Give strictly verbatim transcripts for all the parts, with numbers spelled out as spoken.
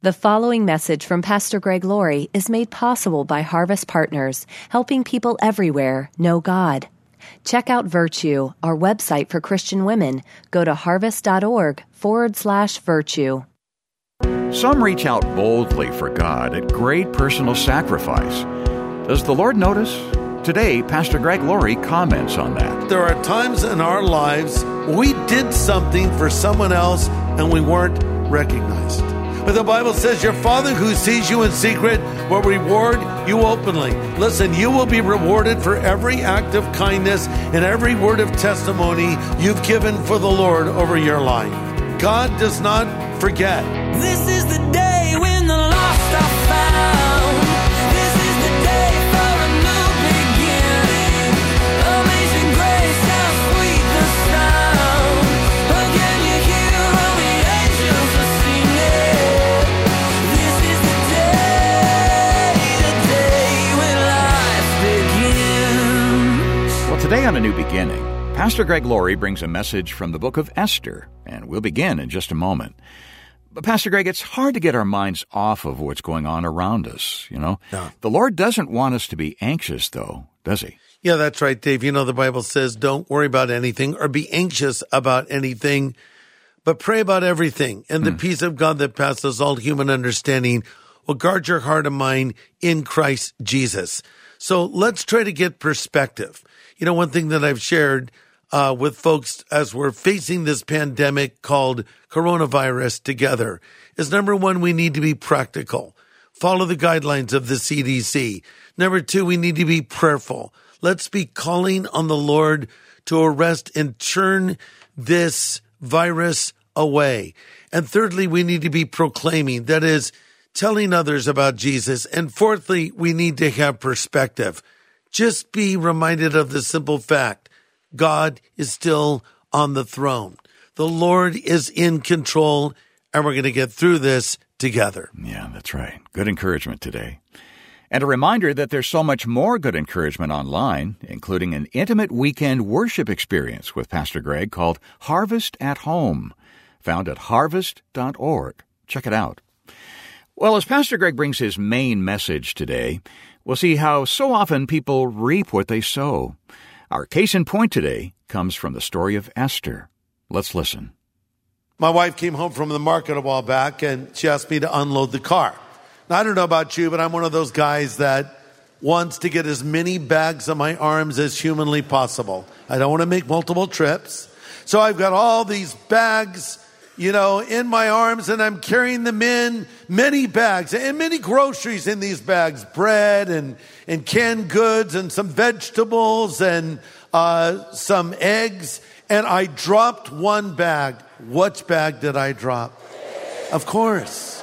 The following message from Pastor Greg Laurie is made possible by Harvest Partners, helping people everywhere know God. Check out Virtue, our website for Christian women. Go to harvest.org forward slash virtue. Some reach out boldly for God at great personal sacrifice. Does the Lord notice? Today, Pastor Greg Laurie comments on that. There are times in our lives we did something for someone else and we weren't recognized. But the Bible says your Father who sees you in secret will reward you openly. Listen, you will be rewarded for every act of kindness and every word of testimony you've given for the Lord over your life. God does not forget. This is the day when the lost are found. This is the day for a new beginning. Amazing grace, how sweet the sound. Again you hear all the angels are singing. This is the day, the day when life begins. Well, today on A New Beginning, Pastor Greg Laurie brings a message from the book of Esther, and we'll begin in just a moment. But Pastor Greg, it's hard to get our minds off of what's going on around us, you know. Yeah. The Lord doesn't want us to be anxious, though, does he? Yeah, that's right, Dave. You know, the Bible says don't worry about anything or be anxious about anything, but pray about everything. And the Hmm. peace of God that passes all human understanding will guard your heart and mind in Christ Jesus. So let's try to get perspective. You know, one thing that I've shared Uh, with folks as we're facing this pandemic called coronavirus together is number one, we need to be practical. Follow the guidelines of the C D C. Number two, we need to be prayerful. Let's be calling on the Lord to arrest and turn this virus away. And thirdly, we need to be proclaiming, that is, telling others about Jesus. And fourthly, we need to have perspective. Just be reminded of the simple fact God is still on the throne. The Lord is in control, and we're going to get through this together. Yeah, that's right. Good encouragement today. And a reminder that there's so much more good encouragement online, including an intimate weekend worship experience with Pastor Greg called Harvest at Home, found at harvest dot org. Check it out. Well, as Pastor Greg brings his main message today, we'll see how so often people reap what they sow. Our case in point today comes from the story of Esther. Let's listen. My wife came home from the market a while back, and she asked me to unload the car. Now, I don't know about you, but I'm one of those guys that wants to get as many bags on my arms as humanly possible. I don't want to make multiple trips. So I've got all these bags, you know, in my arms, and I'm carrying them in, many bags and many groceries in these bags, bread and, and canned goods and some vegetables and uh, some eggs. And I dropped one bag. Which bag did I drop? Of course.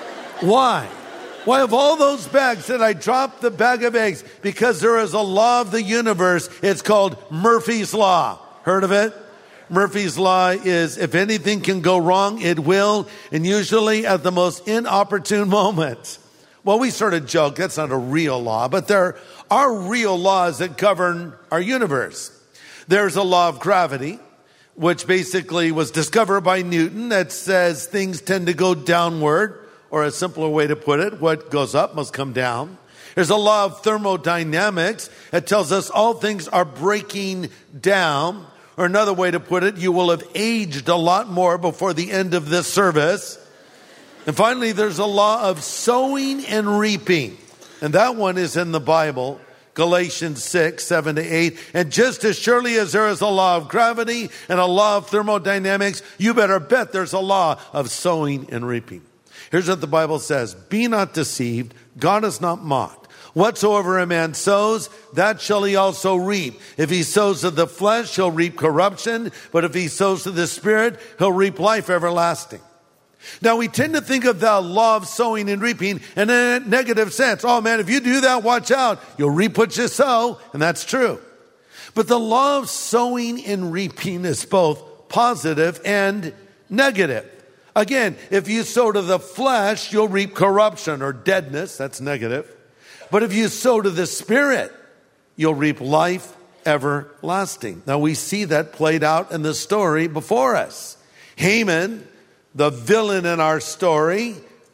Why? Why, of all those bags, did I drop the bag of eggs? Because there is a law of the universe. It's called Murphy's Law. Heard of it? Murphy's Law is if anything can go wrong, it will, and usually at the most inopportune moment. Well, we sort of joke, that's not a real law, but there are real laws that govern our universe. There's a law of gravity, which basically was discovered by Newton, that says things tend to go downward, or a simpler way to put it, what goes up must come down. There's a law of thermodynamics that tells us all things are breaking down. Or another way to put it, you will have aged a lot more before the end of this service. And finally, there's a law of sowing and reaping. And that one is in the Bible, Galatians six, seven to eight. And just as surely as there is a law of gravity and a law of thermodynamics, you better bet there's a law of sowing and reaping. Here's what the Bible says. Be not deceived. God is not mocked. Whatsoever a man sows, that shall he also reap. If he sows to the flesh, he'll reap corruption. But if he sows to the Spirit, he'll reap life everlasting. Now, we tend to think of the law of sowing and reaping in a negative sense. Oh, man, if you do that, watch out. You'll reap what you sow. And that's true. But the law of sowing and reaping is both positive and negative. Again, if you sow to the flesh, you'll reap corruption or deadness. That's negative. But if you sow to the Spirit, you'll reap life everlasting. Now, we see that played out in the story before us. Haman, the villain in our story,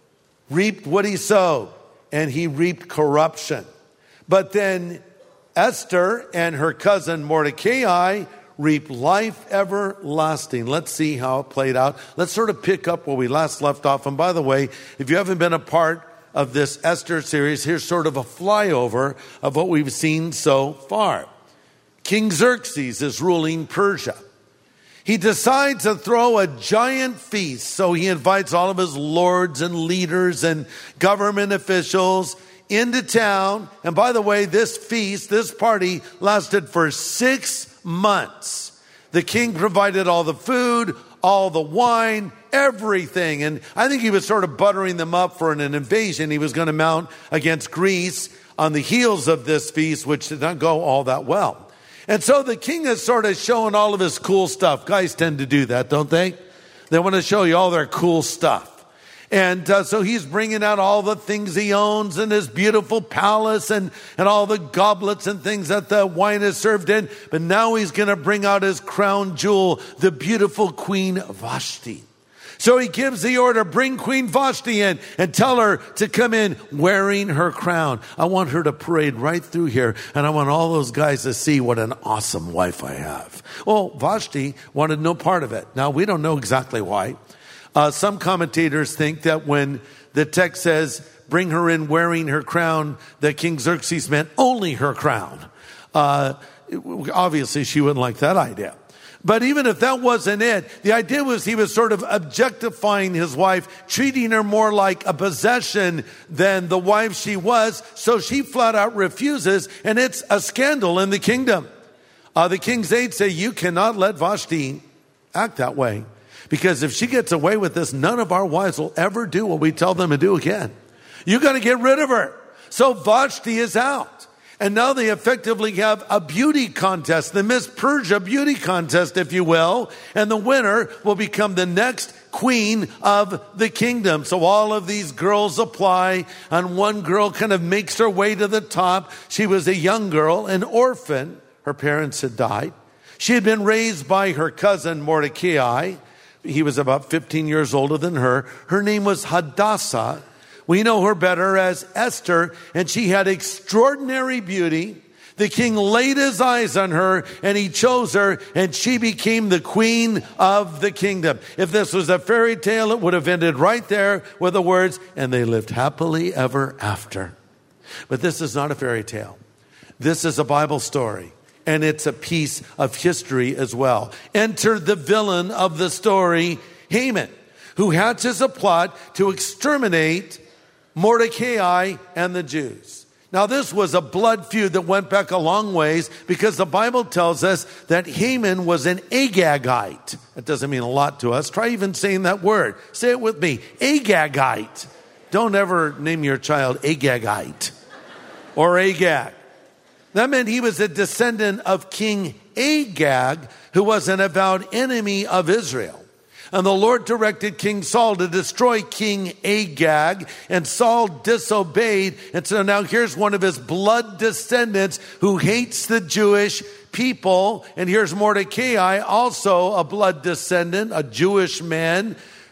reaped what he sowed, and he reaped corruption. But then Esther and her cousin Mordecai reaped life everlasting. Let's see how it played out. Let's sort of pick up where we last left off. And by the way, if you haven't been a part of this Esther series, here's sort of a flyover of what we've seen so far. King Xerxes is ruling Persia. He decides to throw a giant feast, so he invites all of his lords and leaders and government officials into town. And by the way, this feast, this party lasted for six months. The king provided all the food, all the wine, everything. And I think he was sort of buttering them up for an invasion he was going to mount against Greece on the heels of this feast, which did not go all that well. And so the king is sort of showing all of his cool stuff. Guys tend to do that, don't they? They want to show you all their cool stuff. And uh, so he's bringing out all the things he owns and his beautiful palace and, and all the goblets and things that the wine is served in. But now he's going to bring out his crown jewel, the beautiful Queen Vashti. So he gives the order, bring Queen Vashti in and tell her to come in wearing her crown. I want her to parade right through here, and I want all those guys to see what an awesome wife I have. Well, Vashti wanted no part of it. Now, we don't know exactly why. Uh, some commentators think that when the text says, bring her in wearing her crown, that King Xerxes meant only her crown. Uh, obviously, she wouldn't like that idea. But even if that wasn't it, the idea was he was sort of objectifying his wife, treating her more like a possession than the wife she was. So she flat out refuses, and it's a scandal in the kingdom. Uh, the king's aides say, you cannot let Vashti act that way, because if she gets away with this, none of our wives will ever do what we tell them to do again. You got to get rid of her. So Vashti is out. And now they effectively have a beauty contest, the Miss Persia beauty contest, if you will. And the winner will become the next queen of the kingdom. So all of these girls apply, and one girl kind of makes her way to the top. She was a young girl, an orphan. Her parents had died. She had been raised by her cousin Mordecai. He was about fifteen years older than her. Her name was Hadassah. We know her better as Esther, and she had extraordinary beauty. The king laid his eyes on her, and he chose her, and she became the queen of the kingdom. If this was a fairy tale, it would have ended right there with the words, and they lived happily ever after. But this is not a fairy tale. This is a Bible story, and it's a piece of history as well. Enter the villain of the story, Haman, who hatches a plot to exterminate Mordecai and the Jews. Now, this was a blood feud that went back a long ways, because the Bible tells us that Haman was an Agagite. That doesn't mean a lot to us. Try even saying that word. Say it with me. Agagite. Don't ever name your child Agagite or Agag. That meant he was a descendant of King Agag, who was an avowed enemy of Israel. And the Lord directed King Saul to destroy King Agag, and Saul disobeyed. And so now here's one of his blood descendants who hates the Jewish people. And here's Mordecai, also a blood descendant, a Jewish man.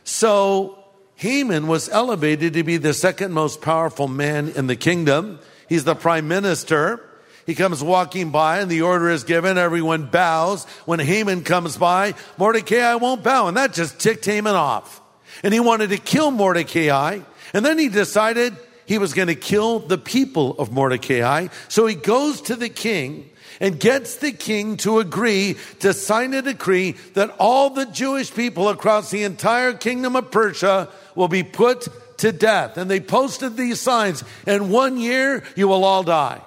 So Haman was elevated to be the second most powerful man in the kingdom. He's the prime minister. He comes walking by, and the order is given. Everyone bows. When Haman comes by, Mordecai won't bow. And that just ticked Haman off. And he wanted to kill Mordecai. And then he decided he was going to kill the people of Mordecai. So he goes to the king and gets the king to agree to sign a decree that all the Jewish people across the entire kingdom of Persia will be put to death. And they posted these signs, in one year you will all die.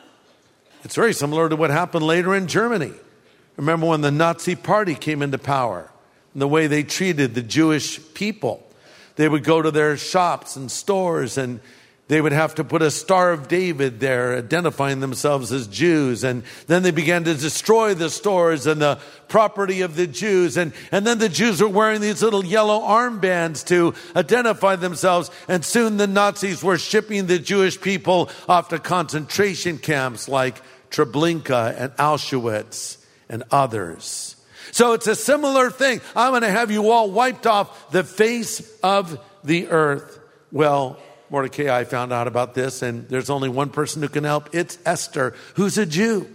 It's very similar to what happened later in Germany. Remember when the Nazi Party came into power and the way they treated the Jewish people. They would go to their shops and stores, and they would have to put a Star of David there, identifying themselves as Jews. And then they began to destroy the stores and the property of the Jews. And, and then the Jews were wearing these little yellow armbands to identify themselves. And soon the Nazis were shipping the Jewish people off to concentration camps like Treblinka and Auschwitz and others. So it's a similar thing. I'm going to have you all wiped off the face of the earth. Well, Mordecai found out about this, and there's only one person who can help. It's Esther, who's a Jew.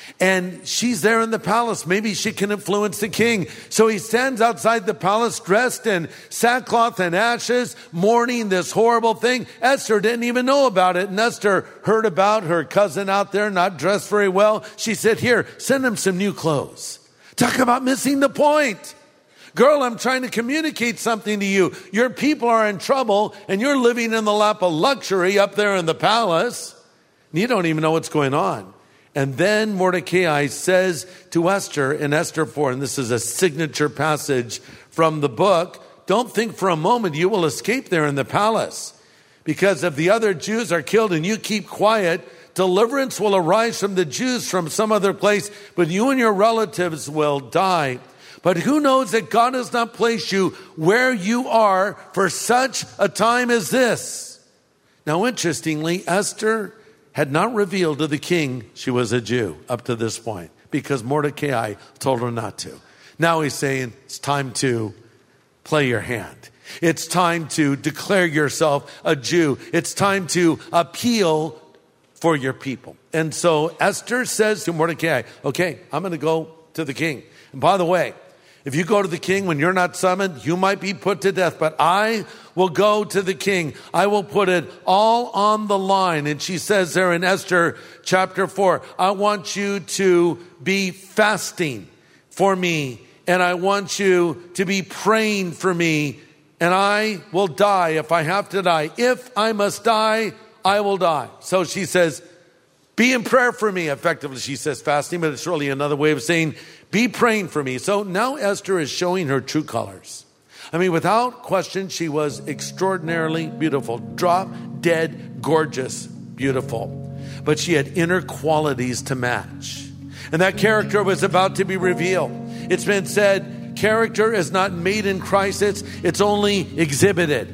And she's there in the palace. Maybe she can influence the king. So he stands outside the palace dressed in sackcloth and ashes, mourning this horrible thing. Esther didn't even know about it. And Esther heard about her cousin out there not dressed very well. She said, here, send him some new clothes. Talk about missing the point. Girl, I'm trying to communicate something to you. Your people are in trouble, and you're living in the lap of luxury up there in the palace. And you don't even know what's going on. And then Mordecai says to Esther in Esther four, and this is a signature passage from the book, don't think for a moment you will escape there in the palace. Because if the other Jews are killed and you keep quiet, deliverance will arise from the Jews from some other place, but you and your relatives will die. But who knows that God has not placed you where you are for such a time as this? Now, interestingly, Esther had not revealed to the king she was a Jew up to this point because Mordecai told her not to. Now he's saying it's time to play your hand. It's time to declare yourself a Jew. It's time to appeal for your people. And so Esther says to Mordecai, okay, I'm going to go to the king. And by the way, if you go to the king when you're not summoned, you might be put to death, but I will go to the king. I will put it all on the line. And she says there in Esther chapter four, I want you to be fasting for me, and I want you to be praying for me, and I will die if I have to die. If I must die, I will die. So she says, be in prayer for me. Effectively, she says fasting, but it's really another way of saying, be praying for me. So now Esther is showing her true colors. I mean, without question, she was extraordinarily beautiful. Drop dead, gorgeous, beautiful. But she had inner qualities to match. And that character was about to be revealed. It's been said, character is not made in Christ, it's, it's only exhibited.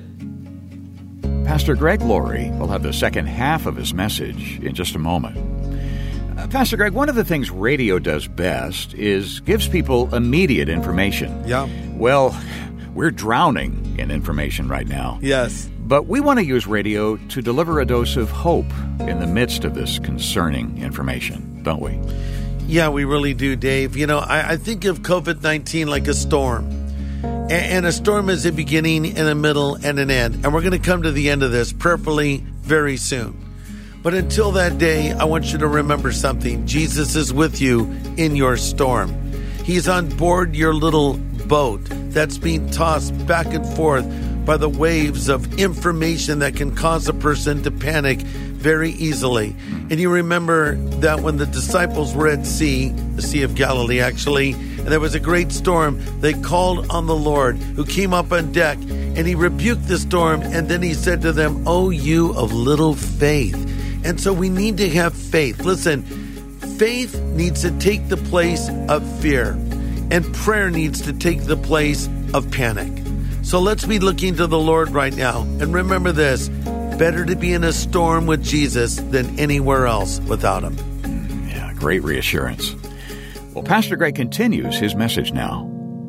Pastor Greg Laurie will have the second half of his message in just a moment. Uh, Pastor Greg, one of the things radio does best is gives people immediate information. Yeah. Well, we're drowning in information right now. Yes. But we want to use radio to deliver a dose of hope in the midst of this concerning information, don't we? Yeah, we really do, Dave. You know, I, I think of covid nineteen like a storm. And, and a storm is a beginning and a middle and an end. And we're going to come to the end of this prayerfully very soon. But until that day, I want you to remember something. Jesus is with you in your storm. He's on board your little boat that's being tossed back and forth by the waves of information that can cause a person to panic very easily. And you remember that when the disciples were at sea, the Sea of Galilee actually, and there was a great storm, they called on the Lord, who came up on deck, and he rebuked the storm, and then he said to them, "O you of little faith." And so we need to have faith. Listen, faith needs to take the place of fear, and prayer needs to take the place of panic. So let's be looking to the Lord right now. And remember this, better to be in a storm with Jesus than anywhere else without him. Yeah, great reassurance. Well, Pastor Greg continues his message now.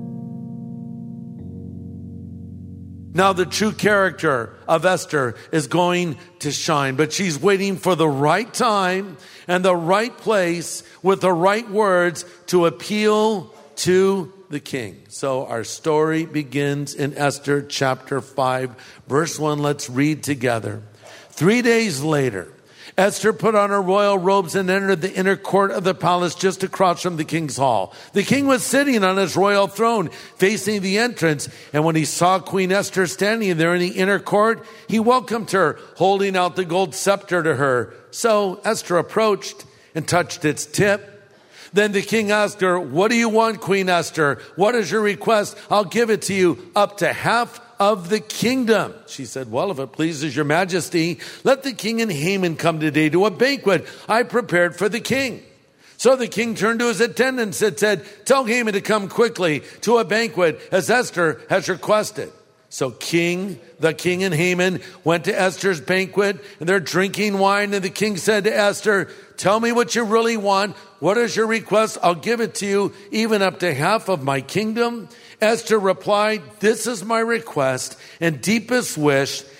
Now the true character of Esther is going to shine, but she's waiting for the right time and the right place with the right words to appeal to the king. So our story begins in Esther chapter five, verse one. Let's read together. Three days later, Esther put on her royal robes and entered the inner court of the palace just across from the king's hall. The king was sitting on his royal throne facing the entrance. And when he saw Queen Esther standing there in the inner court, he welcomed her, holding out the gold scepter to her. So Esther approached and touched its tip. Then the king asked her, "What do you want, Queen Esther? What is your request? I'll give it to you, up to half of the kingdom." She said, "Well, if it pleases your majesty, let the king and Haman come today to a banquet I prepared for the king." So the king turned to his attendants and said, "Tell Haman to come quickly to a banquet as Esther has requested." So king, the king and Haman went to Esther's banquet, and they're drinking wine. And the king said to Esther, "Tell me what you really want. What is your request? I'll give it to you, even up to half of my kingdom." Esther replied, "This is my request and deepest wish.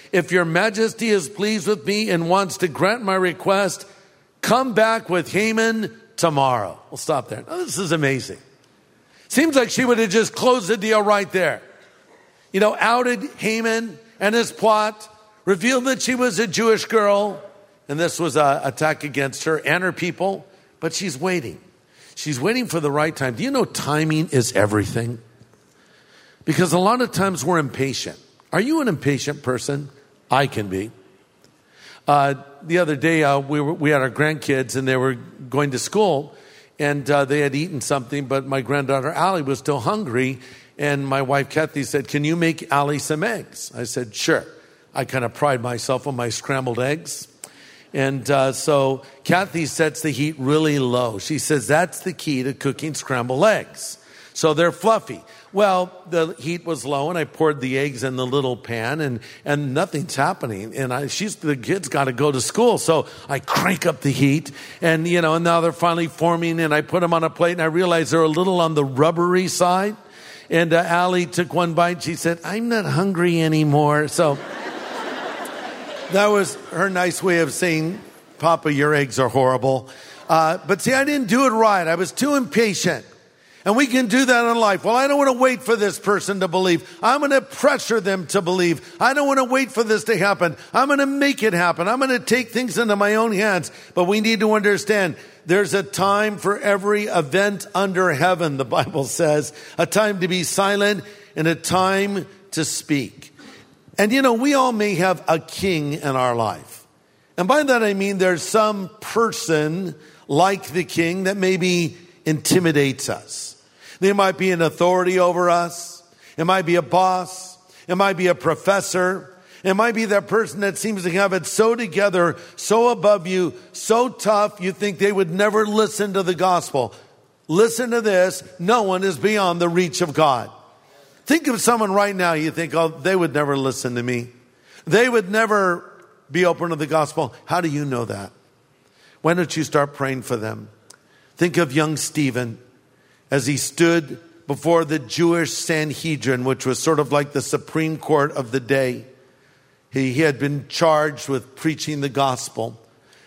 if your majesty is pleased with me and wants to grant my request, come back with Haman tomorrow. We'll stop there. Now, this is amazing. Seems like she would have just closed the deal right there. You know, outed Haman and his plot, revealed that she was a Jewish girl, and this was an attack against her and her people. But she's waiting. She's waiting for the right time. Do you know timing is everything? Because a lot of times we're impatient. Are you an impatient person? I can be. Uh, the other day, uh, we were, we had our grandkids, and they were going to school, and uh, they had eaten something, but my granddaughter Allie was still hungry, and my wife Kathy said, "Can you make Allie some eggs?" I said, "Sure." I kind of pride myself on my scrambled eggs. And uh, so Kathy sets the heat really low. She says that's the key to cooking scrambled eggs. So they're fluffy. Well, the heat was low, and I poured the eggs in the little pan, and, and nothing's happening. And I, she's the kids got to go to school, so I crank up the heat, and you know, and now they're finally forming. And I put them on a plate, and I realized they're a little on the rubbery side. And uh, Allie took one bite. She said, "I'm not hungry anymore." So that was her nice way of saying, "Papa, your eggs are horrible." Uh, but see, I didn't do it right. I was too impatient. And we can do that in life. Well, I don't want to wait for this person to believe. I'm going to pressure them to believe. I don't want to wait for this to happen. I'm going to make it happen. I'm going to take things into my own hands. But we need to understand there's a time for every event under heaven, the Bible says. A time to be silent and a time to speak. And you know, we all may have a king in our life. And by that I mean there's some person like the king that maybe intimidates us. They might be an authority over us. It might be a boss. It might be a professor. It might be that person that seems to have it so together, so above you, so tough, you think they would never listen to the gospel. Listen to this. No one is beyond the reach of God. Think of someone right now, you think, oh, they would never listen to me. They would never be open to the gospel. How do you know that? Why don't you start praying for them? Think of young Stephen as he stood before the Jewish Sanhedrin, which was sort of like the Supreme Court of the day. He, he had been charged with preaching the gospel.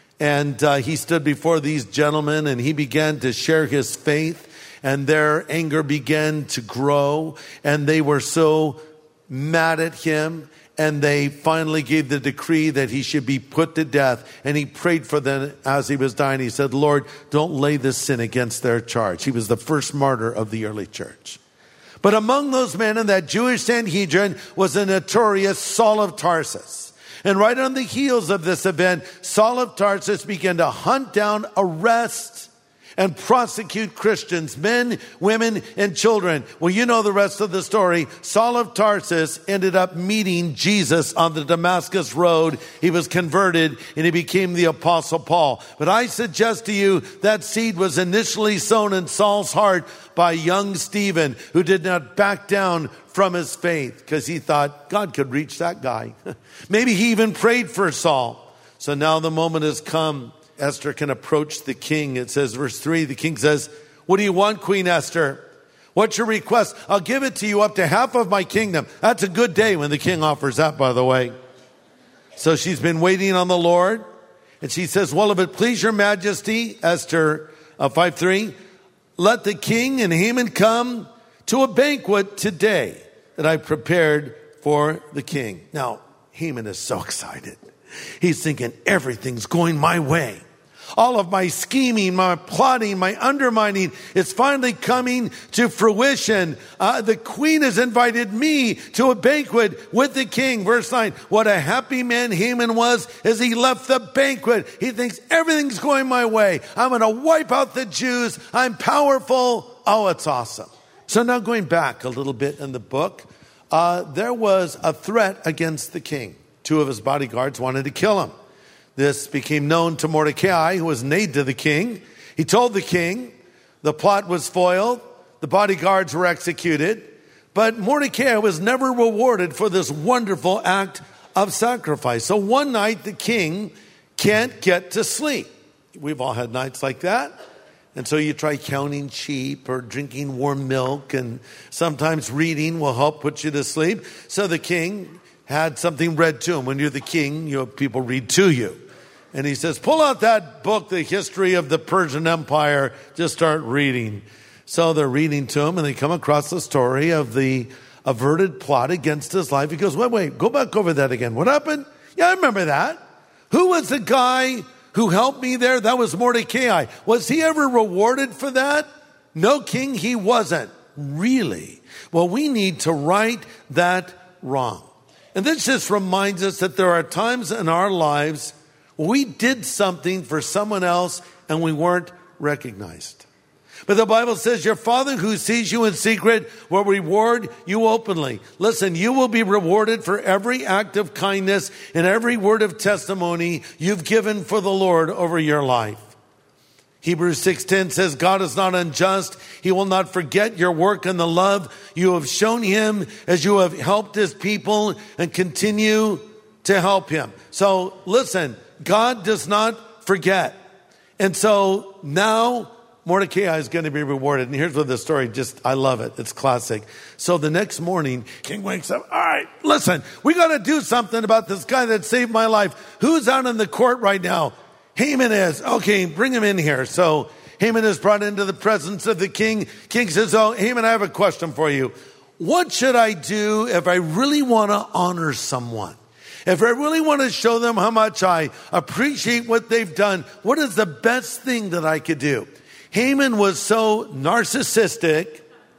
And uh, he stood before these gentlemen and he began to share his faith. And their anger began to grow. And they were so mad at him. And they finally gave the decree that he should be put to death. And he prayed for them as he was dying. He said, "Lord, don't lay this sin against their charge." He was the first martyr of the early church. But among those men in that Jewish Sanhedrin was a notorious Saul of Tarsus. And right on the heels of this event, Saul of Tarsus began to hunt down, arrest, and prosecute Christians, men, women, and children. Well, you know the rest of the story. Saul of Tarsus ended up meeting Jesus on the Damascus Road. He was converted and he became the Apostle Paul. But I suggest to you that seed was initially sown in Saul's heart by young Stephen, who did not back down from his faith because he thought God could reach that guy. Maybe he even prayed for Saul. So now the moment has come. Esther can approach the king. It says, verse three, the king says, "What do you want, Queen Esther? What's your request? I'll give it to you up to half of my kingdom." That's a good day when the king offers that, by the way. So she's been waiting on the Lord. And she says, "Well, if it please your majesty," Esther uh, five three, "let the king and Haman come to a banquet today that I prepared for the king." Now, Haman is so excited. He's thinking everything's going my way. All of my scheming, my plotting, my undermining is finally coming to fruition. Uh, the queen has invited me to a banquet with the king. Verse nine, what a happy man Haman was as he left the banquet. He thinks everything's going my way. I'm going to wipe out the Jews. I'm powerful. Oh, it's awesome. So now going back a little bit in the book, uh, there was a threat against the king. Two of his bodyguards wanted to kill him. This became known to Mordecai, who was an aide to the king. He told the king the plot was foiled. The bodyguards were executed. But Mordecai was never rewarded for this wonderful act of sacrifice. So one night the king can't get to sleep. We've all had nights like that. And so you try counting sheep or drinking warm milk, and sometimes reading will help put you to sleep. So the king had something read to him. When you're the king, you know, people read to you. And he says, pull out that book, The History of the Persian Empire. Just start reading. So they're reading to him, and they come across the story of the averted plot against his life. He goes, wait, wait, go back over that again. What happened? Yeah, I remember that. Who was the guy who helped me there? That was Mordecai. Was he ever rewarded for that? No, king, he wasn't. Really? Well, we need to right that wrong. And this just reminds us that there are times in our lives where we did something for someone else and we weren't recognized. But the Bible says your Father who sees you in secret will reward you openly. Listen, you will be rewarded for every act of kindness and every word of testimony you've given for the Lord over your life. Hebrews six ten says, God is not unjust. He will not forget your work and the love you have shown him as you have helped his people and continue to help him. So listen, God does not forget. And so now Mordecai is going to be rewarded. And here's what the story just, I love it. It's classic. So the next morning, King wakes up. All right, listen, we got to do something about this guy that saved my life. Who's out in the court right now? Haman is. Okay, bring him in here. So Haman is brought into the presence of the king. King says, oh, Haman, I have a question for you. What should I do if I really want to honor someone? If I really want to show them how much I appreciate what they've done, what is the best thing that I could do? Haman was so narcissistic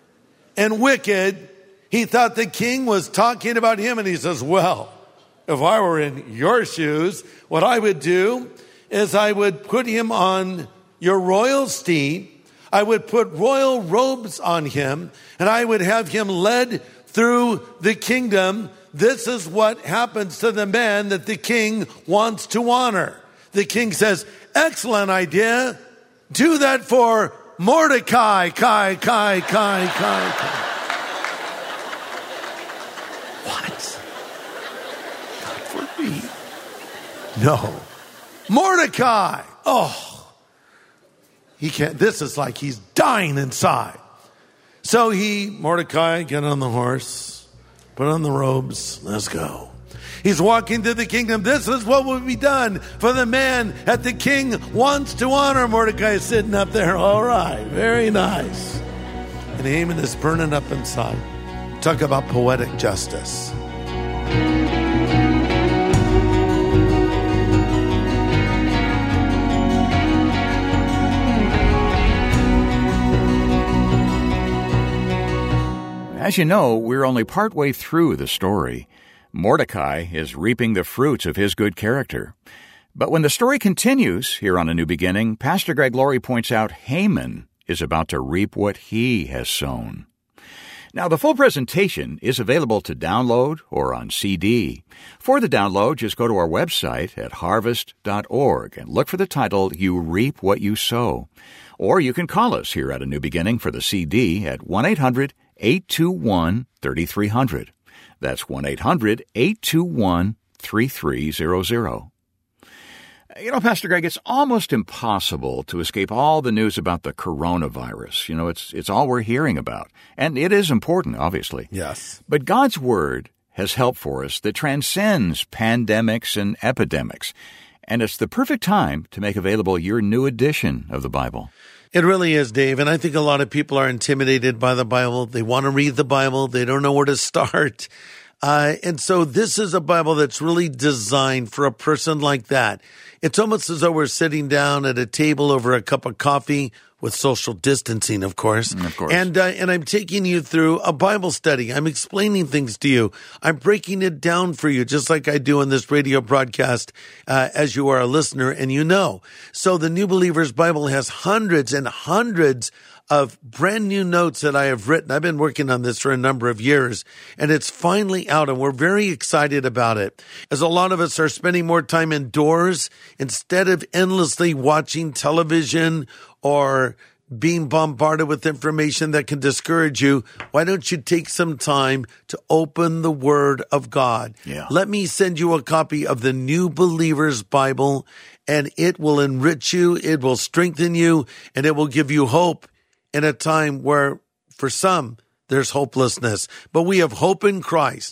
and wicked, he thought the king was talking about him, and he says, well, if I were in your shoes, what I would do is I would put him on your royal steed, I would put royal robes on him, and I would have him led through the kingdom. This is what happens to the man that the king wants to honor. The king says, excellent idea. Do that for Mordecai. Kai, Kai, Kai, Kai, Kai. What? Not for me. No. Mordecai. Oh. He can't. This is like he's dying inside. So he, Mordecai, get on the horse, put on the robes, let's go. He's walking to the kingdom. This is what will be done for the man that the king wants to honor. Mordecai is sitting up there. All right, very nice. And Haman is burning up inside. Talk about poetic justice. As you know, we're only partway through the story. Mordecai is reaping the fruits of his good character. But when the story continues here on A New Beginning, Pastor Greg Laurie points out Haman is about to reap what he has sown. Now, the full presentation is available to download or on C D. For the download, just go to our website at harvest dot org and look for the title, You Reap What You Sow. Or you can call us here at A New Beginning for the C D at one eight hundred eight two one three three zero zero. That's one eight hundred eight two one three three zero zero. You know, Pastor Greg, it's almost impossible to escape all the news about the coronavirus. You know, it's it's all we're hearing about. And it is important, obviously. Yes. But God's Word has help for us that transcends pandemics and epidemics. And it's the perfect time to make available your new edition of the Bible. It really is, Dave. And I think a lot of people are intimidated by the Bible. They want to read the Bible. They don't know where to start. Uh, and so this is a Bible that's really designed for a person like that. It's almost as though we're sitting down at a table over a cup of coffee with social distancing, of course. Of course. And, uh, and I'm taking you through a Bible study. I'm explaining things to you. I'm breaking it down for you, just like I do in this radio broadcast, uh, as you are a listener and you know. So the New Believer's Bible has hundreds and hundreds of brand new notes that I have written. I've been working on this for a number of years, and it's finally out, and we're very excited about it. As a lot of us are spending more time indoors, instead of endlessly watching television or being bombarded with information that can discourage you, why don't you take some time to open the Word of God? Yeah. Let me send you a copy of the New Believer's Bible, and it will enrich you, it will strengthen you, and it will give you hope in a time where, for some, there's hopelessness. But we have hope in Christ.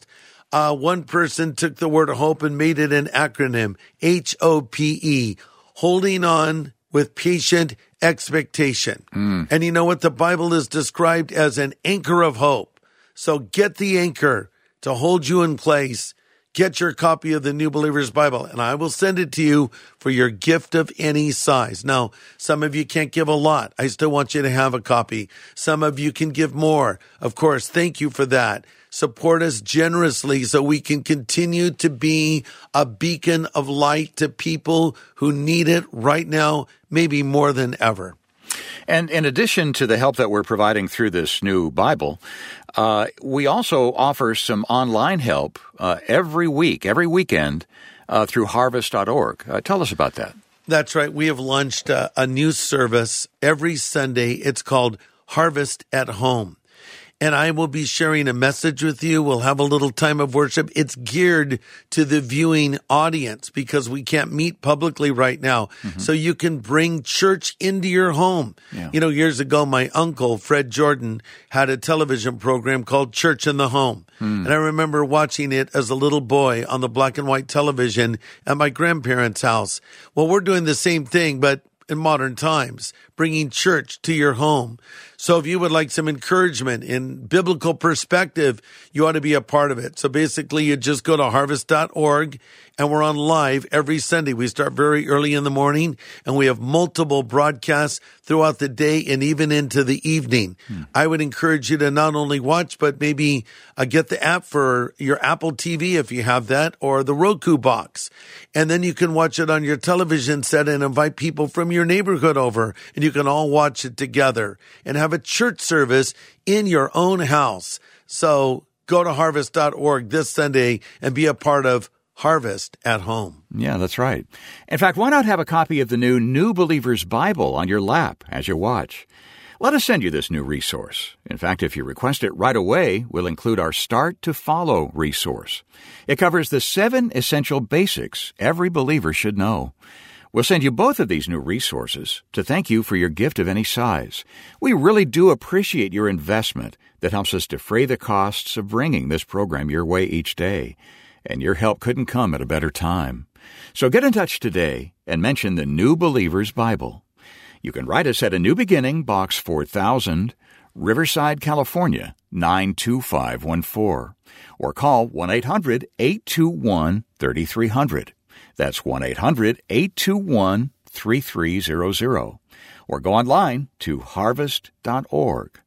Uh, one person took the word hope and made it an acronym, H O P E, holding on with patient expectation. Mm. And you know what? The Bible is described as an anchor of hope. So get the anchor to hold you in place. Get your copy of the New Believer's Bible, and I will send it to you for your gift of any size. Now, some of you can't give a lot. I still want you to have a copy. Some of you can give more. Of course, thank you for that. Support us generously so we can continue to be a beacon of light to people who need it right now, maybe more than ever. And in addition to the help that we're providing through this new Bible, uh, we also offer some online help uh, every week, every weekend uh, through harvest dot org. Uh, tell us about that. That's right. We have launched a, a new service every Sunday. It's called Harvest at Home. And I will be sharing a message with you. We'll have a little time of worship. It's geared to the viewing audience because we can't meet publicly right now. Mm-hmm. So you can bring church into your home. Yeah. You know, years ago, my uncle, Fred Jordan, had a television program called Church in the Home. Mm. And I remember watching it as a little boy on the black and white television at my grandparents' house. Well, we're doing the same thing, but in modern times, bringing church to your home. So if you would like some encouragement in biblical perspective, you ought to be a part of it. So basically, you just go to harvest dot org, and we're on live every Sunday. We start very early in the morning, and we have multiple broadcasts throughout the day and even into the evening. Hmm. I would encourage you to not only watch, but maybe uh, get the app for your Apple T V if you have that, or the Roku box. And then you can watch it on your television set and invite people from your neighborhood over, and you can all watch it together and have a church service in your own house. So go to harvest dot org this Sunday and be a part of Harvest at Home. Yeah, that's right. In fact, why not have a copy of the new New Believer's Bible on your lap as you watch? Let us send you this new resource. In fact, if you request it right away, we'll include our Start to Follow resource. It covers the seven essential basics every believer should know. We'll send you both of these new resources to thank you for your gift of any size. We really do appreciate your investment that helps us defray the costs of bringing this program your way each day. And your help couldn't come at a better time. So get in touch today and mention the New Believer's Bible. You can write us at A New Beginning, Box four thousand, Riverside, California, nine two five one four. Or call one eight hundred eight two one three three zero zero. That's one eight hundred eight two one three three zero zero. Or go online to harvest dot org.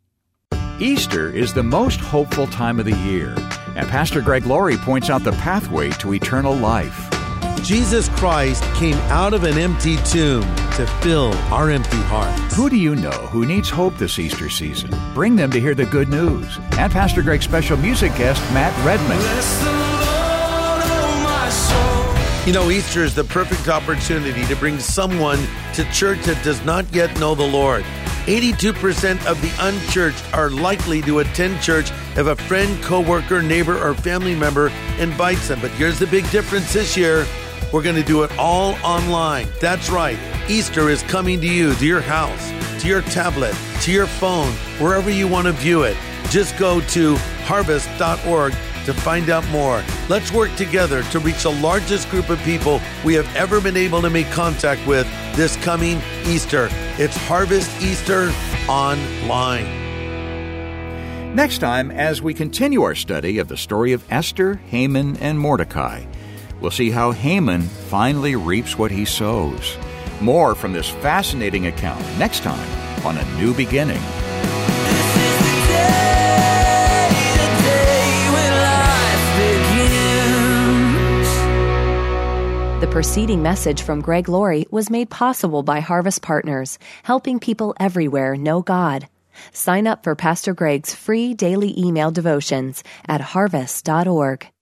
Easter is the most hopeful time of the year, and Pastor Greg Laurie points out the pathway to eternal life. Jesus Christ came out of an empty tomb to fill our empty hearts. Who do you know who needs hope this Easter season? Bring them to hear the good news. And Pastor Greg's special music guest, Matt Redman. Bless the Lord, oh my soul. You know, Easter is the perfect opportunity to bring someone to church that does not yet know the Lord. eighty-two percent of the unchurched are likely to attend church if a friend, coworker, neighbor, or family member invites them. But here's the big difference this year. We're going to do it all online. That's right. Easter is coming to you, to your house, to your tablet, to your phone, wherever you want to view it. Just go to harvest dot org to find out more. Let's work together to reach the largest group of people we have ever been able to make contact with this coming Easter. It's Harvest Easter Online. Next time, as we continue our study of the story of Esther, Haman, and Mordecai, we'll see how Haman finally reaps what he sows. More from this fascinating account next time on A New Beginning. This is the day, the day when life begins. The preceding message from Greg Laurie was made possible by Harvest Partners, helping people everywhere know God. Sign up for Pastor Greg's free daily email devotions at harvest dot org.